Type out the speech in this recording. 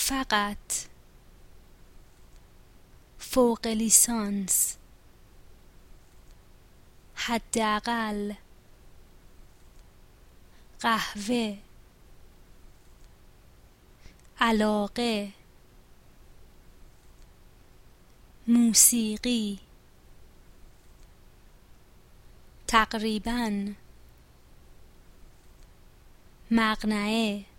فقط، فوق لیسانس، حداقل، قهوه، علاقه، موسیقی، تقریباً، مقنعه.